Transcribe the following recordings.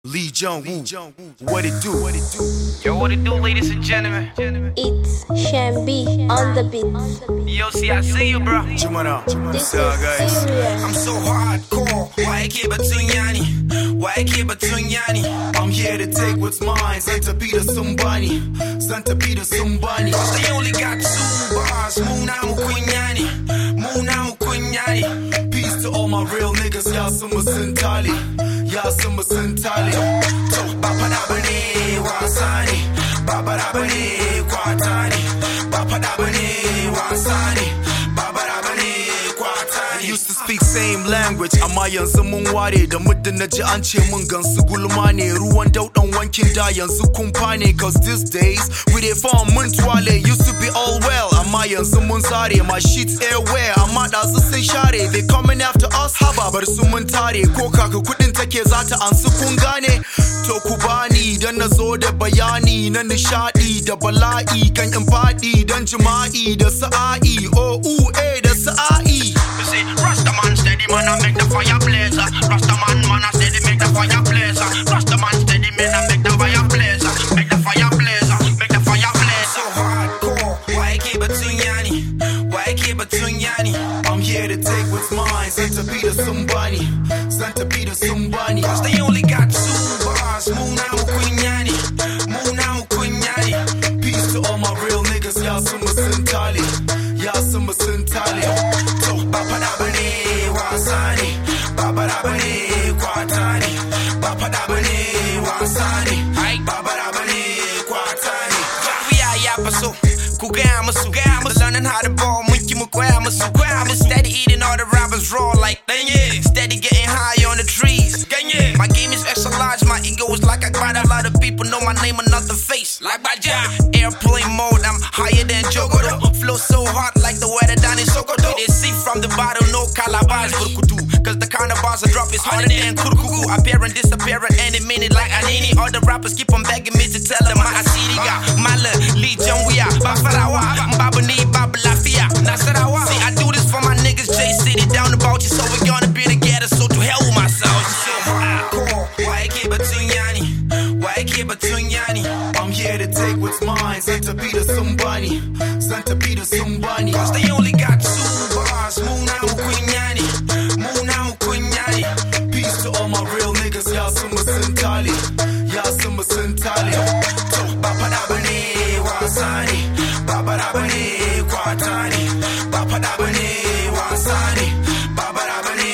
Lee Jung-woo, what it do? Yo, what it do, ladies and gentlemen? It's Shambi on the beat. Yo, see, I see you, bro. Jumana, This so is guys, serious. I'm so hardcore. Why keep it Tunyani? Why keep it Tunyani? I'm here to take what's mine. Santa Peter Sumbani, Santa Peter Sumbani. They only got 2 bars. Muna Mukunyani. Muna Mukunyani. Peace to all my real niggas, y'all some Sintali, y'all some Sintali. So, Bapadabane, Wasani. Bapadabane, Kwatani. Bapadabane, Wasani. Bapadabane, Kwatani. Used to speak same language, amma yanzu mun ware da muddin naji an ce mun gansu gulma ne, ruwan daudan wankin da yanzu kumfa ne. Cause these days we dey form mun twale. Used to be all well, amma yanzu mun zare. My sheets airwear, amma dazu sun share. They coming after us, haba bar su mun tare. Ko kaka kudin take zata ansu kun gane. To ku bani dan na zo da bayani na nishadi da bala'i kan in fadi dan jima'i da sa'a'i. Oh da sa'a'i. You say, Rastaman steady man, I make the fire blaze. Rastaman man, I steady make the fire blaze. Rastaman steady man, I make the fire blaze. Make the fire blaze, make the fire blaze. So hardcore, why keep it Tunyani? Why keep it Tunyani? I'm here to take what's mine. Santa Peter Sumbani, Santa Peter Sumbani. Cause they only got 2 bars. Muna Mukunyani. Muna Mukunyani. Peace to all my real niggas, y'all some Sintali, y'all some Sintali. So Bapadabane, Wasani. Bapadabane, Kwatani. Bapadabane, Wasani. Bapadabane, Kwatani. We are Yapaso. Kugamasu. Learning how to ball. Monkey Mukwamasu. I'm steady eating all the rappers raw like Danye. Steady getting high on the trees. Ganye. My game is extra large. My ego is like I got a lot of people know my name, another face. Like Baja. Airplane mode. I'm higher than Jogodo. Flow so hot like the weather down in Sokoto. They see from the bottle, no calabash. Cause the kind of bars I drop is harder than Kurukuku. Appearing, disappearing, any minute like Anini. All the rappers keep on begging me to tell them my city got Mala, Lee Jung-woo, Bafarawa, Babani, Babalafia, Nasarawa. See, I do this for my niggas, J City down the Bauchi, so we're gonna be together, so to hell with myself. So hardcore, why keep it Tunyani? Why keep it Tunyani? I'm here to take what's mine. Santa Peter Sumbani, Santa Peter Sumbani. Cause they only got 2 bars. Muna Mukunyani. Muna Mukunyani. Peace to all my real niggas, y'all some Sintali, y'all some Sintali. So Bapadabane, Wasani. Bapadabane, Kwatani. Bapadabane, Wasani. Bapadabane,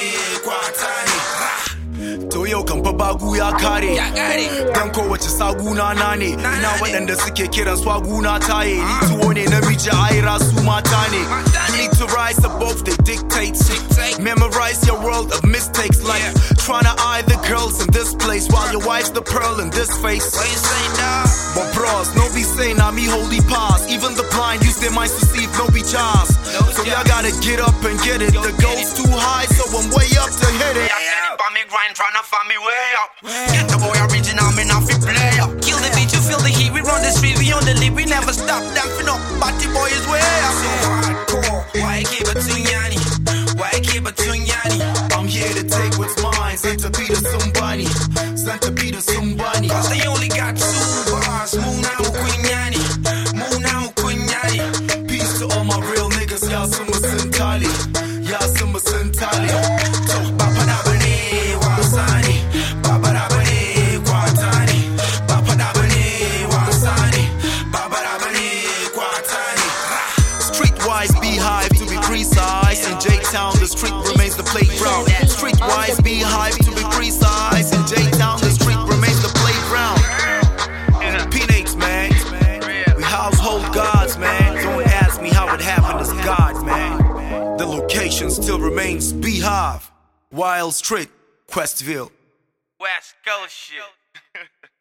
Kwatani. To yau kan fa bagu ya kare. Ya kare. Dan kowace saguna na ne. Ina waɗanda suke kiran swaguna taye. Ni tuwo ne namiji aira su mata ne. Need to rise above the dictates. Memorize your world of mistakes like tryna eye the girls in this place while your wife's the pearl in this face. What you say, dog? But bros, no be saying I me holy pass. Even the blind use their minds to see if no be jars. So y'all gotta get up and get it. The goal's too high, so I'm way up to hit it. Me grind, tryna find me way up. Get the boy original, me not fi play up. Kill the beat, you feel the heat. We run the street, we on the lead, we never stop. Damping up, Batty boy is way up. So hardcore, why keep it Tunyani? Why keep it Tunyani? I'm here to take what's mine. Santa Peter Sumbani, Santa Peter Sumbani. Cause they only got 2 bars. Muna Mukunyani. Muna Mukunyani. Peace to all my real niggas, y'all some Sintali, y'all some Sintali. So Bapadabane, Wasani. Bapadabane, Kwatani. Bapadabane, Wasani. Bapadabane, Kwatani. Streetwise beehive to be precise. In J-Town the street remains the playground. Streetwise beehive to be precise. In J-Town the street remains the playground. Peanuts, man. We household gods, man. Don't ask me how it happened, it's God, man. The location still remains Beehive, Wild Street, Questville. West Coast shit.